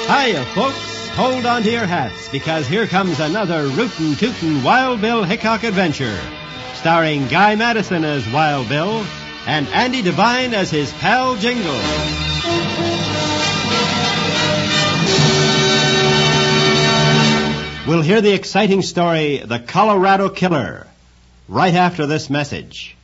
Hiya, folks. Hold on to your hats, because here comes another rootin' tootin' Wild Bill Hickok adventure, starring Guy Madison as Wild Bill and Andy Devine as his pal Jingle. We'll hear the exciting story, The Colorado Killer, right after this message.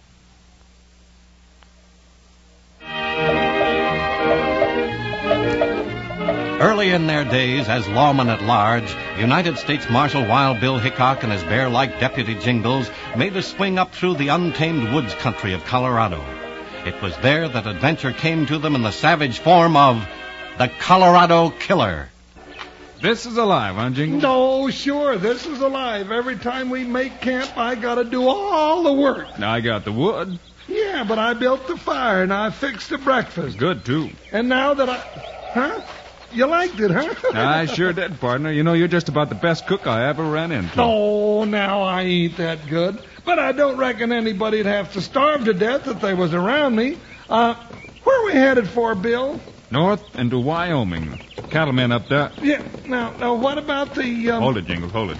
Early in their days as lawmen at large, United States Marshal Wild Bill Hickok and his bear-like deputy Jingles made a swing up through the untamed woods country of Colorado. It was there that adventure came to them in the savage form of the Colorado Killer. This is alive, huh, Jingles? No, sure, this is alive. Every time we make camp, I gotta do all the work. Now, I got the wood. Yeah, but I built the fire and I fixed the breakfast. Good, too. And now that Huh? You liked it, huh? I sure did, partner. You know, you're just about the best cook I ever ran into. Oh, now I ain't that good. But I don't reckon anybody'd have to starve to death if they was around me. Where are we headed for, Bill? North into Wyoming. Cattlemen up there. Yeah, now what about the... Hold it, Jingles, hold it.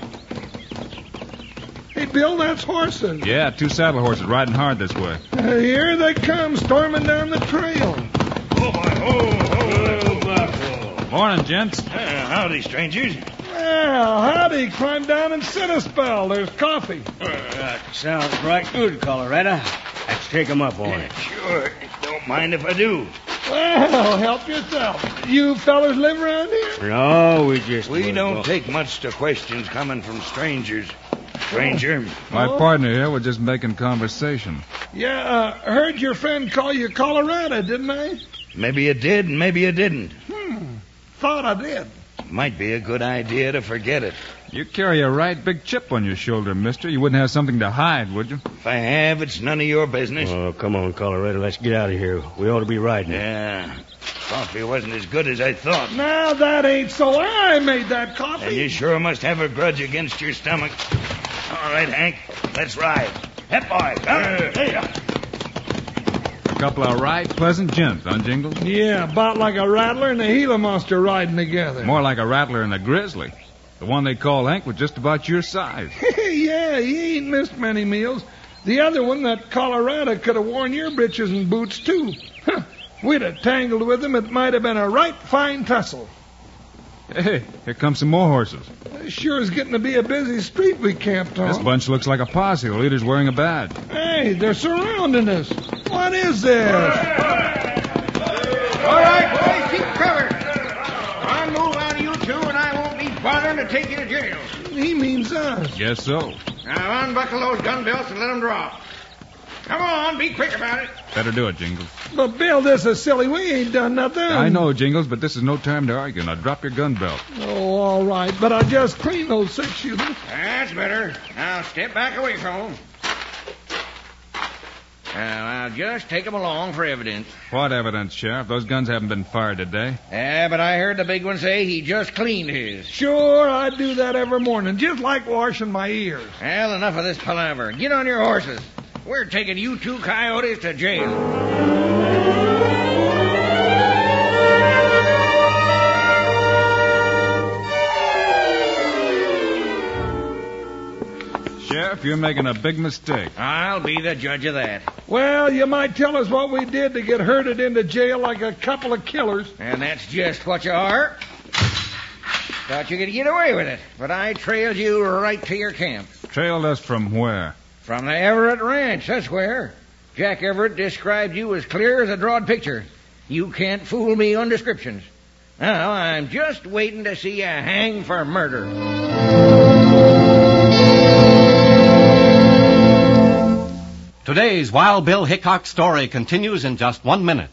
Hey, Bill, that's horses. Yeah, 2 saddle horses riding hard this way. Here they come, storming down the trail. Oh, my, Morning, gents. Howdy, strangers. Well, howdy. Climb down and sit a spell. There's coffee. That sounds right good, Colorado. Let's take 'em up on it. Sure. Don't mind if I do. Well, help yourself. You fellas live around here? No, we don't take much to questions coming from strangers. Stranger. My partner here was just making conversation. Yeah, heard your friend call you Colorado, didn't I? Maybe you did, and maybe you didn't. Thought I did. Might be a good idea to forget it. You carry a right big chip on your shoulder, mister. You wouldn't have something to hide, would you? If I have, it's none of your business. Oh, come on, Colorado. Let's get out of here. We ought to be riding. Yeah. Coffee wasn't as good as I thought. Now, that ain't so. I made that coffee. And you sure must have a grudge against your stomach. All right, Hank. Let's ride. Hep, boy. Come. A couple of right pleasant gents, huh, Jingles? Yeah, about like a rattler and a Gila monster riding together. More like a rattler and a grizzly. The one they call Hank was just about your size. Yeah, he ain't missed many meals. The other one, that Colorado, could have worn your breeches and boots, too. We'd have tangled with him. It might have been a right fine tussle. Hey, here come some more horses. It sure is getting to be a busy street we camped on. This bunch looks like a posse. The leader's wearing a badge. Hey, they're surrounding us. What is this? All right, boys, keep cover. I'll move out of you two, and I won't be bothering to take you to jail. He means us. Guess so. Now, unbuckle those gun belts and let them drop. Come on, be quick about it. Better do it, Jingles. But, Bill, this is silly. We ain't done nothing. I know, Jingles, but this is no time to argue. Now, drop your gun belt. Oh, all right. But I just cleaned those 6-shooters. That's better. Now, step back away from them. Now, I'll just take them along for evidence. What evidence, Sheriff? Those guns haven't been fired today. Yeah, but I heard the big one say he just cleaned his. Sure, I do that every morning, just like washing my ears. Well, enough of this palaver. Get on your horses. We're taking you 2 coyotes to jail. Sheriff, you're making a big mistake. I'll be the judge of that. Well, you might tell us what we did to get herded into jail like a couple of killers. And that's just what you are. Thought you could get away with it, but I trailed you right to your camp. Trailed us from where? From the Everett Ranch, that's where. Jack Everett described you as clear as a drawed picture. You can't fool me on descriptions. Now, I'm just waiting to see you hang for murder. Today's Wild Bill Hickok story continues in just 1 minute.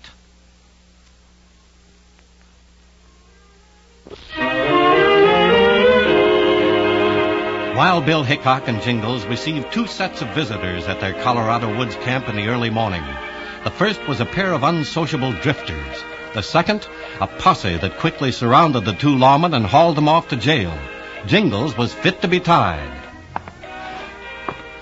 Wild Bill Hickok and Jingles received 2 sets of visitors at their Colorado woods camp in the early morning. The first was a pair of unsociable drifters. The second, a posse that quickly surrounded the 2 lawmen and hauled them off to jail. Jingles was fit to be tied.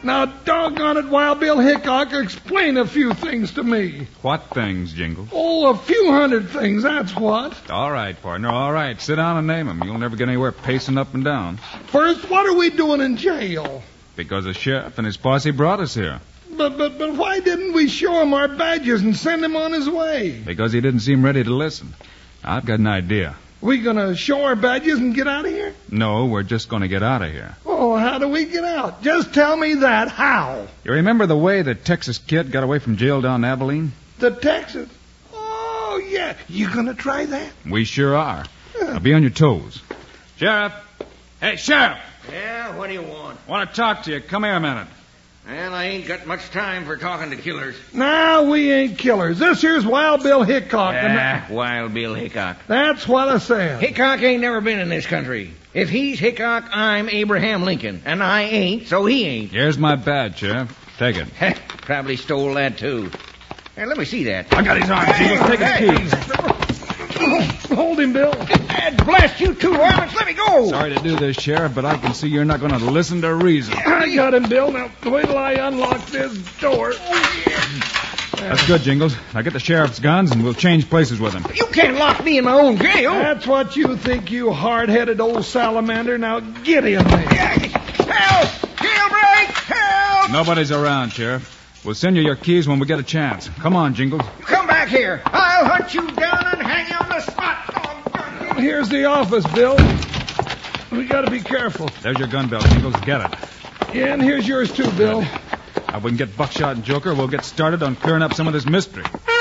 Now, doggone it, Wild Bill Hickok, explain a few things to me. What things, Jingles? Oh, a few hundred things, that's what. All right, partner, all right. Sit down and name them. You'll never get anywhere pacing up and down. First, what are we doing in jail? Because the sheriff and his posse brought us here. But why didn't we show him our badges and send him on his way? Because he didn't seem ready to listen. I've got an idea. We gonna show our badges and get out of here? No, we're just going to get out of here. Oh, how do we get out? Just tell me that. How? You remember the way the Texas kid got away from jail down in Abilene? The Texas? Oh, yeah. You gonna try that? We sure are. Now be on your toes. Sheriff! Hey, Sheriff! Yeah, what do you want? Want to talk to you. Come here a minute. Well, I ain't got much time for talking to killers. No, we ain't killers. This here's Wild Bill Hickok. Wild Bill Hickok. That's what I said. Hickok ain't never been in this country. If he's Hickok, I'm Abraham Lincoln. And I ain't, so he ain't. Here's my badge, Sheriff. Take it. Probably stole that, too. Here, let me see that. I got his arm, Jingles. Take his keys. Hold him, Bill. Blast you two varmints. Let me go. Sorry to do this, Sheriff, but I can see you're not going to listen to reason. I got him, Bill. Now, wait till I unlock this door. That's good, Jingles. Now get the sheriff's guns and we'll change places with him. You can't lock me in my own jail. That's what you think, you hard-headed old salamander. Now get in there. Help! Jailbreak! Help! Nobody's around, Sheriff. We'll send you your keys when we get a chance. Come on, Jingles. Come back here. I'll hunt you down and hang you on the spot. Here's the office, Bill. We got to be careful. There's your gun belt, Jingles. Get it. Yeah, and here's yours, too, Bill. Now, if we can get Buckshot and Joker, we'll get started on clearing up some of this mystery.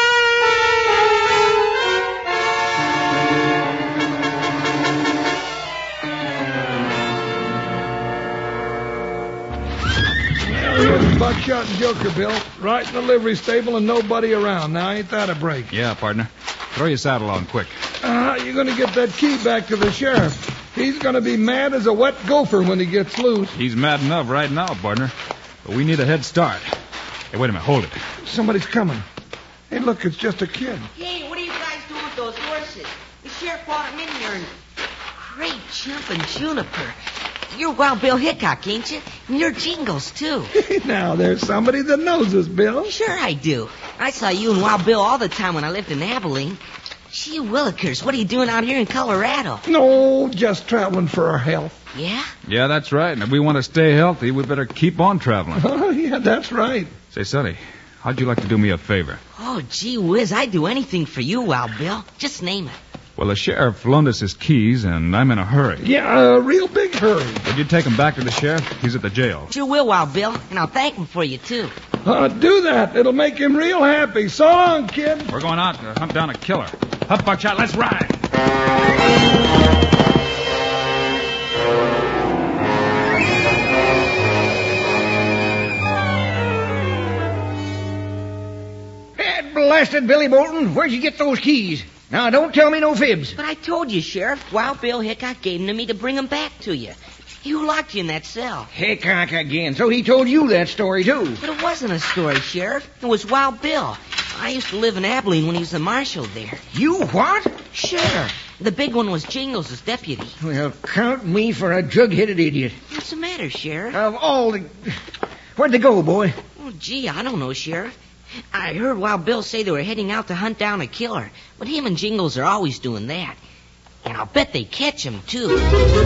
Here's Buckshot and Joker, Bill. Right in the livery stable and nobody around. Now, ain't that a break? Yeah, partner. Throw your saddle on quick. How you going to get that key back to the sheriff? He's going to be mad as a wet gopher when he gets loose. He's mad enough right now, partner. But we need a head start. Hey, wait a minute. Hold it. Somebody's coming. Hey, look, it's just a kid. Hey, what are you guys doing with those horses? The sheriff brought them in here and... Great jumping Juniper. You're Wild Bill Hickok, ain't you? And you're Jingles, too. Now, there's somebody that knows us, Bill. Sure I do. I saw you and Wild Bill all the time when I lived in Abilene. Gee willikers, what are you doing out here in Colorado? No, just traveling for our health. Yeah? Yeah, that's right. And if we want to stay healthy, we better keep on traveling. Oh, yeah, that's right. Say, Sonny, how'd you like to do me a favor? Oh, gee whiz, I'd do anything for you, Wild Bill. Just name it. Well, the sheriff loaned us his keys, and I'm in a hurry. Yeah, a real big hurry. Would you take him back to the sheriff? He's at the jail. Sure will, Wild Bill, and I'll thank him for you, too. Do that. It'll make him real happy. So long, kid. We're going out to hunt down a killer. Up, Buckshot, let's ride. Blasted Billy Bolton, where'd you get those keys? Now, don't tell me no fibs. But I told you, Sheriff. Wild Bill Hickok gave them to me to bring them back to you. Who locked you in that cell? Hickok again. So he told you that story, too. But it wasn't a story, Sheriff. It was Wild Bill. I used to live in Abilene when he was the marshal there. You what? Sure. The big one was Jingles' deputy. Well, count me for a jug-headed idiot. What's the matter, Sheriff? Of all the... Where'd they go, boy? Oh, gee, I don't know, Sheriff. I heard Wild Bill say they were heading out to hunt down a killer. But him and Jingles are always doing that. And I'll bet they catch him, too.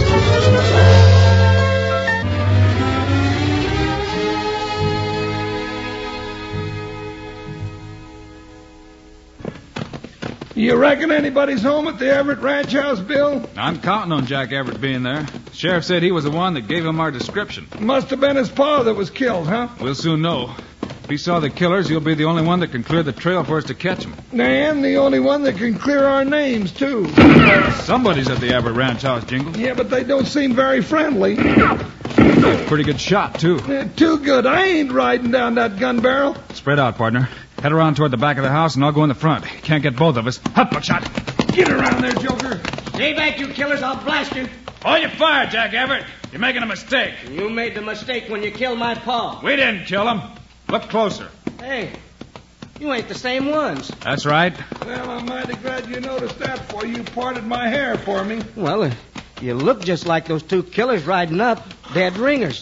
You reckon anybody's home at the Everett Ranch House, Bill? I'm counting on Jack Everett being there. The sheriff said he was the one that gave him our description. Must have been his pa that was killed, huh? We'll soon know. If he saw the killers, he'll be the only one that can clear the trail for us to catch them. And the only one that can clear our names, too. Somebody's at the Everett Ranch House, Jingles. Yeah, but they don't seem very friendly. Pretty good shot, too. Too good. I ain't riding down that gun barrel. Spread out, partner. Head around toward the back of the house, and I'll go in the front. Can't get both of us. Up, Buckshot. Get around there, Joker. Stay back, you killers. I'll blast you. Hold your fire, Jack Everett. You're making a mistake. You made the mistake when you killed my pa. We didn't kill him. Look closer. Hey, you ain't the same ones. That's right. Well, I'm mighty glad you noticed that, for you parted my hair for me. Well, you look just like those two killers riding up. Dead ringers.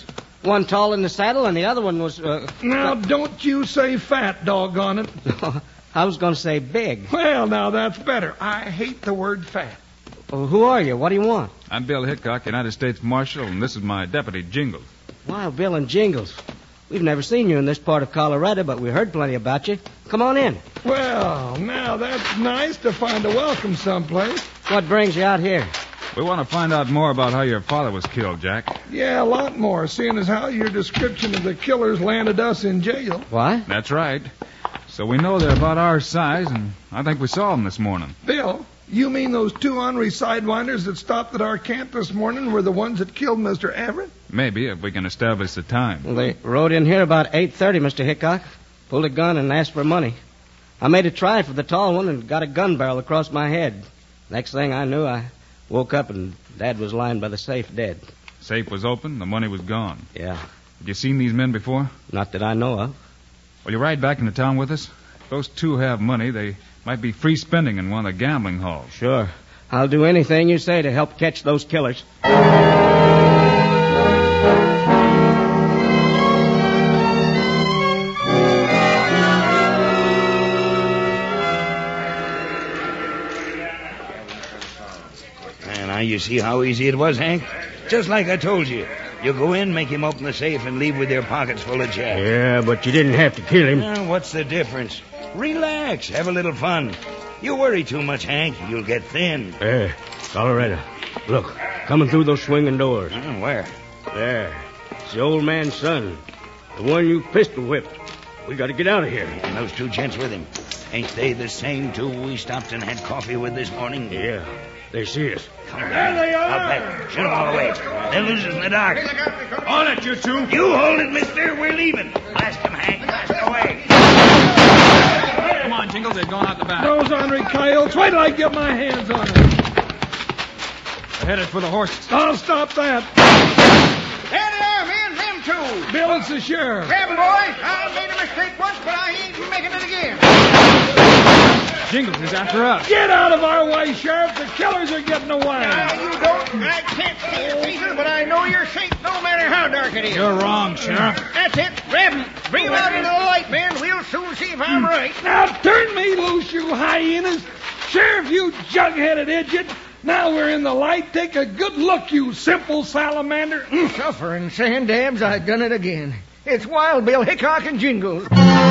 One tall in the saddle, and the other one was... Now, don't you say fat, doggone it. I was going to say big. Well, now, that's better. I hate the word fat. Well, who are you? What do you want? I'm Bill Hickok, United States Marshal, and this is my deputy, Jingles. Wild Bill and Jingles. We've never seen you in this part of Colorado, but we heard plenty about you. Come on in. Well, now, that's nice to find a welcome someplace. What brings you out here? We want to find out more about how your father was killed, Jack. Yeah, a lot more, seeing as how your description of the killers landed us in jail. What? That's right. So we know they're about our size, and I think we saw them this morning. Bill, you mean those two ornery sidewinders that stopped at our camp this morning were the ones that killed Mr. Everett? Maybe, if we can establish the time. Well, they rode in here about 8:30, Mr. Hickok. Pulled a gun and asked for money. I made a try for the tall one and got a gun barrel across my head. Next thing I knew, I woke up and Dad was lying by the safe dead. Safe was open, the money was gone. Yeah. Have you seen these men before? Not that I know of. Will you ride back into town with us? If those two have money, they might be free spending in one of the gambling halls. Sure. I'll do anything you say to help catch those killers. Now you see how easy it was, Hank? Just like I told you. You go in, make him open the safe, and leave with your pockets full of cash. Yeah, but you didn't have to kill him. Now, what's the difference? Relax. Have a little fun. You worry too much, Hank. You'll get thin. Colorado. Look, coming through those swinging doors. Where? There. It's the old man's son. The one you pistol whipped. We got to get out of here. And those two gents with him. Ain't they the same two we stopped and had coffee with this morning? Yeah. They see us. Come on. There they are. I'll bet. Shoot them all away. They'll lose us in the dark. Hold it, you two. You hold it, mister. We're leaving. Blast them, Hank. Blast away. Come on, Jingles. They're going out the back. Those ornery coyotes. Wait till I get my hands on them. They're headed for the horses. I'll stop that. There they are, men. Them two. Bill, it's the sheriff. Grab 'em, boys. I made a mistake once, but I ain't making it again. Jingles is after us. Get out of our way, Sheriff. The killers are getting away. You don't. I can't see your faces, but I know your shape no matter how dark it is. You're wrong, Sheriff. That's it. Grab 'em. Bring 'em out into the light, man. We'll soon see if I'm right. Now turn me loose, you hyenas. Sheriff, you jug-headed idiot. Now we're in the light. Take a good look, you simple salamander. Suffering sand-dabs, I've done it again. It's Wild Bill Hickok and Jingles.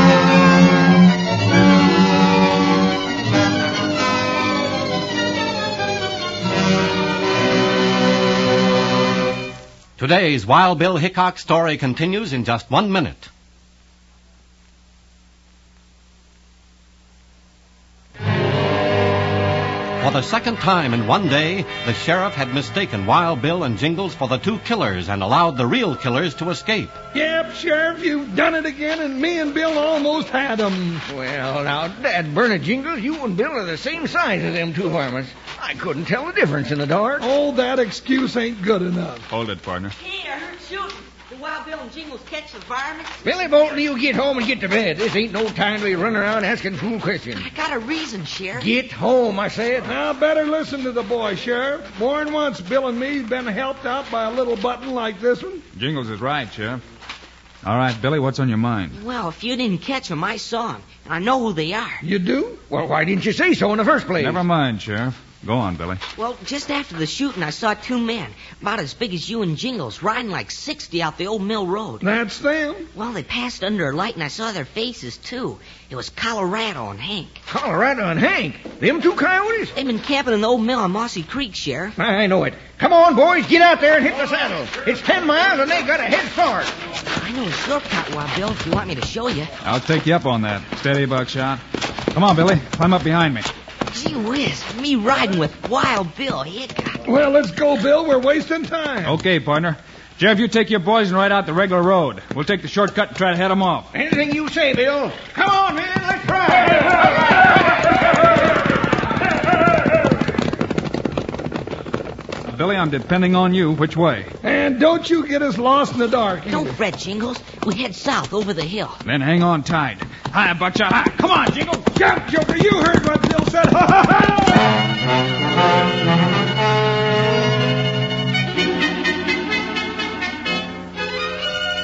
Today's Wild Bill Hickok story continues in just 1 minute. For the second time in one day, the sheriff had mistaken Wild Bill and Jingles for the two killers and allowed the real killers to escape. Yep, Sheriff, you've done it again, and me and Bill almost had 'em. Well, now, Dad Bernard Jingles, you and Bill are the same size as them two varmints. I couldn't tell the difference in the dark. Oh, that excuse ain't good enough. Hold it, partner. Hey, I heard shooting. The Wild Bill and Jingles catch the varmints. Billy Bolton, you get home and get to bed. This ain't no time to be running around asking fool questions. I got a reason, Sheriff. Get home, I said. Now, better listen to the boy, Sheriff. More'n once, Bill and me's been helped out by a little button like this one. Jingles is right, Sheriff. All right, Billy, what's on your mind? Well, if you didn't catch them, I saw them, and I know who they are. You do? Well, why didn't you say so in the first place? Never mind, Sheriff. Go on, Billy. Well, just after the shooting, I saw two men, about as big as you and Jingles, riding like 60 out the old mill road. That's them. Well, they passed under a light, and I saw their faces, too. It was Colorado and Hank. Colorado and Hank? Them two coyotes? They've been camping in the old mill on Mossy Creek, Sheriff. I know it. Come on, boys, get out there and hit the saddle. It's 10 miles, and they got a head start. I know a shortcut, Wild Bill, if you want me to show you. I'll take you up on that. Steady, Buckshot. Come on, Billy. Climb up behind me. Gee whiz, me riding with Wild Bill Hickok. Well, let's go, Bill. We're wasting time. Okay, partner. Sheriff, you take your boys and ride out the regular road. We'll take the shortcut and try to head them off. Anything you say, Bill. Come on, man, let's ride. Billy, I'm depending on you. Which way? And don't you get us lost in the dark. Don't fret, Jingles. We head south over the hill. Then hang on tight. Hi, Buckshot. Hi. Come on, Jingle. Jump, Joker. You heard what Bill said. Ha, ha, ha!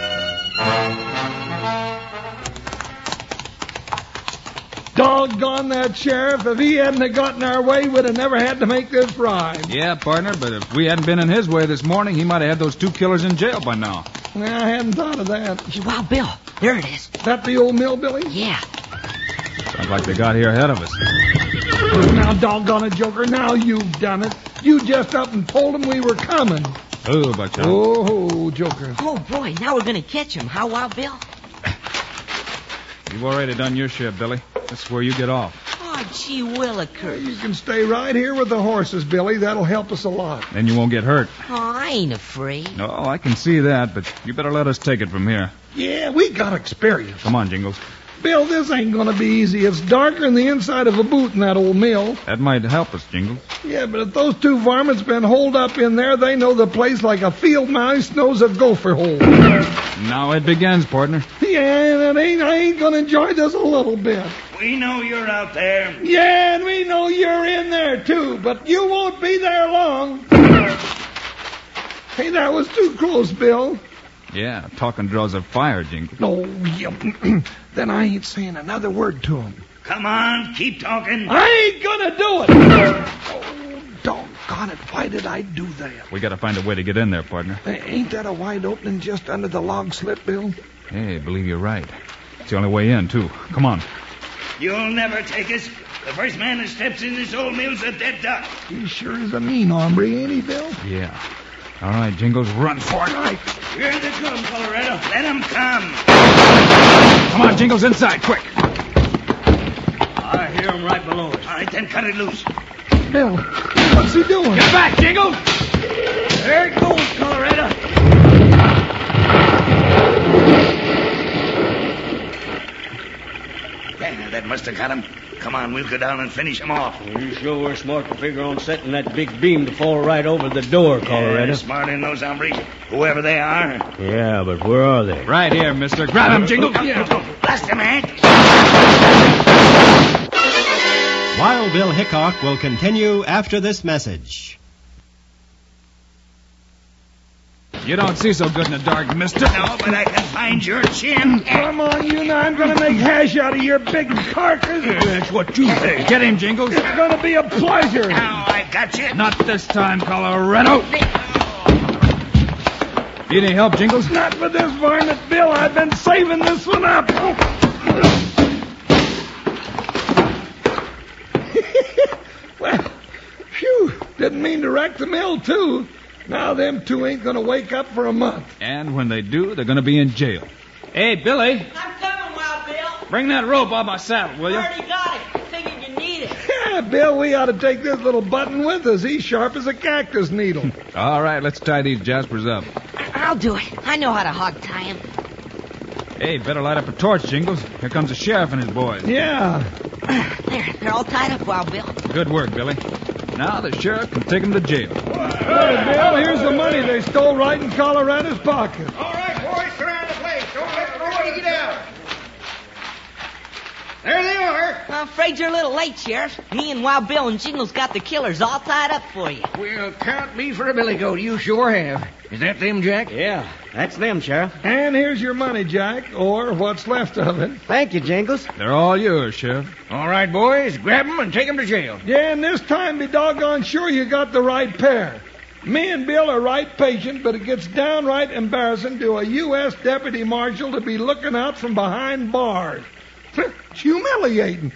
that sheriff. If he hadn't have gotten our way, we'd have never had to make this ride. Yeah, partner, but if we hadn't been in his way this morning, he might have had those 2 killers in jail by now. I hadn't thought of that. Hey, Wild Bill, there it is. That the old mill, Billy? Yeah. Sounds like they got here ahead of us. Now, doggone it, Joker. Now you've done it. You just up and told him we were coming. Oh, Buckshot. Oh, Joker. Oh, boy, now we're going to catch him. How, Wild Bill? You've already done your share, Billy. This is where you get off. Oh, gee willikers. You can stay right here with the horses, Billy. That'll help us a lot. Then you won't get hurt. Oh, I ain't afraid. No, I can see that, but you better let us take it from here. Yeah, we got experience. Come on, Jingles. Bill, this ain't gonna be easy. It's darker than the inside of a boot in that old mill. That might help us, Jingles. Yeah, but if those 2 varmints been holed up in there, they know the place like a field mouse knows a gopher hole. Now it begins, partner. Yeah, and I ain't gonna enjoy this a little bit. We know you're out there. Yeah, and we know you're in there, too, but you won't be there long. Hey, that was too close, Bill. Yeah, talking draws a fire, Jingles. No, then I ain't saying another word to him. Come on, keep talking. I ain't gonna do it. Oh, doggone it, why did I do that? We gotta find a way to get in there, partner. Ain't that a wide opening just under the log slit, Bill? Hey, believe you're right. It's the only way in, too. Come on. You'll never take us. The first man that steps in this old mill's a dead duck. He sure is a mean hombre, ain't he, Bill? Yeah. All right, Jingles, run for it. Right. Here they come, Colorado. Let them come. Come on, Jingles, inside, quick. I hear him right below us. All right, then cut it loose. Bill, what's he doing? Get back, Jingles! There it goes, Colorado. Yeah, that must have got him. Come on, we'll go down and finish him off. You sure were smart to figure on setting that big beam to fall right over the door, Colorado. Yeah, smart in those hombres, whoever they are. Yeah, but where are they? Right here, mister. Grab him, Jingles. Blast him, Hank. Wild Bill Hickok will continue after this message. You don't see so good in the dark, mister. No, but I can find your chin. Come on, you know, I'm gonna make hash out of your big carcass. That's what you say. Get him, Jingles. It's gonna be a pleasure. Now I got you. Not this time, Colorado. Need any help, Jingles? Not with this varmint, Bill. I've been saving this one up. Well, phew. Didn't mean to wreck the mill, too. Now them 2 ain't gonna wake up for a month. And when they do, they're going to be in jail. Hey, Billy, I'm coming, Wild Bill. bring that rope off my saddle, will you? Already got it. Figured you need it. Yeah, Bill, we ought to take this little button with us. He's sharp as a cactus needle. All right, let's tie these Jaspers up. I'll do it. I know how to hog tie him. Hey, better light up a torch, Jingles. Here comes the sheriff and his boys. Yeah. There, they're all tied up, Wild Bill. Good work, Billy. Now the sheriff can take them to jail. Hey, Bill, here's the money they stole right in Colorado's pocket. All right, boys, surround the place. Don't let nobody get out. There they are. I'm afraid you're a little late, Sheriff. Me and Wild Bill and Jingles got the killers all tied up for you. Well, count me for a billy goat. You sure have. Is that them, Jack? Yeah, that's them, Sheriff. And here's your money, Jack, or what's left of it. Thank you, Jingles. They're all yours, Sheriff. All right, boys, grab them and take them to jail. Yeah, and this time be doggone sure you got the right pair. Me and Bill are right patient, but it gets downright embarrassing to a U.S. deputy marshal to be looking out from behind bars. It's humiliating.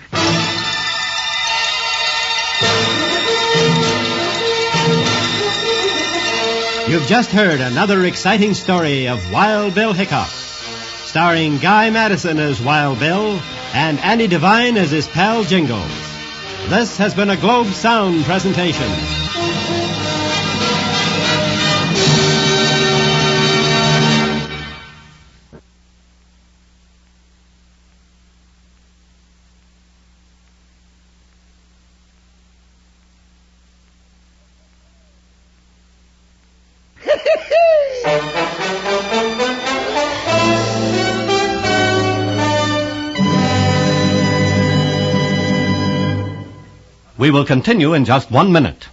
You've just heard another exciting story of Wild Bill Hickok, starring Guy Madison as Wild Bill and Andy Devine as his pal Jingles. This has been a Globe Sound presentation. We will continue in just 1 minute.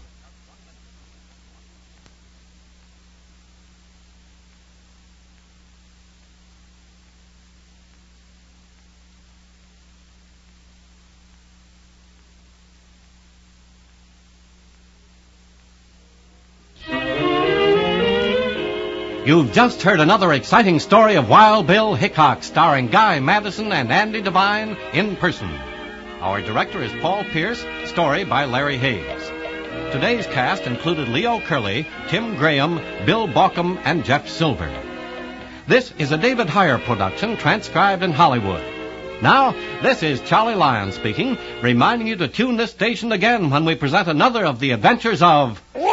You've just heard another exciting story of Wild Bill Hickok, starring Guy Madison and Andy Devine in person. Our director is Paul Pierce, story by Larry Hayes. Today's cast included Leo Curley, Tim Graham, Bill Baucom, and Jeff Silver. This is a David Heyer production transcribed in Hollywood. Now, this is Charlie Lyon speaking, reminding you to tune this station again when we present another of the adventures of...